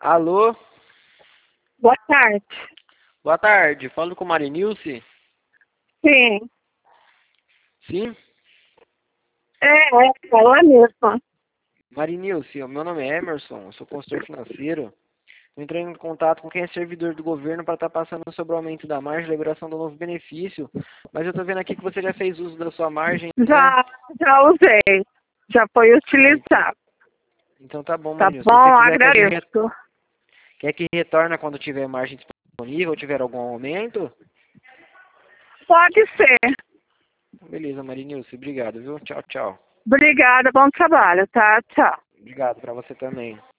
Alô, Boa tarde. boa tarde. Falo com Marinilce? Sim, Sim? ela mesma. Marinilce, o meu nome é Emerson, eu sou consultor financeiro. Estou entrando em contato com quem é servidor do governo para estar passando sobre o aumento da margem e liberação do novo benefício. Mas eu estou vendo aqui que você já fez uso da sua margem, né? Já usei. Já foi Ah, então, utilizado. então tá bom, Tá Marinilce. Se você bom, quiser agradeço. quer que retorne quando tiver margem disponível ou tiver algum aumento? Pode ser. Então, beleza, Marinilce. Obrigado, viu? Tchau, tchau. Obrigada, bom trabalho, tá? Tchau. Obrigado para você também.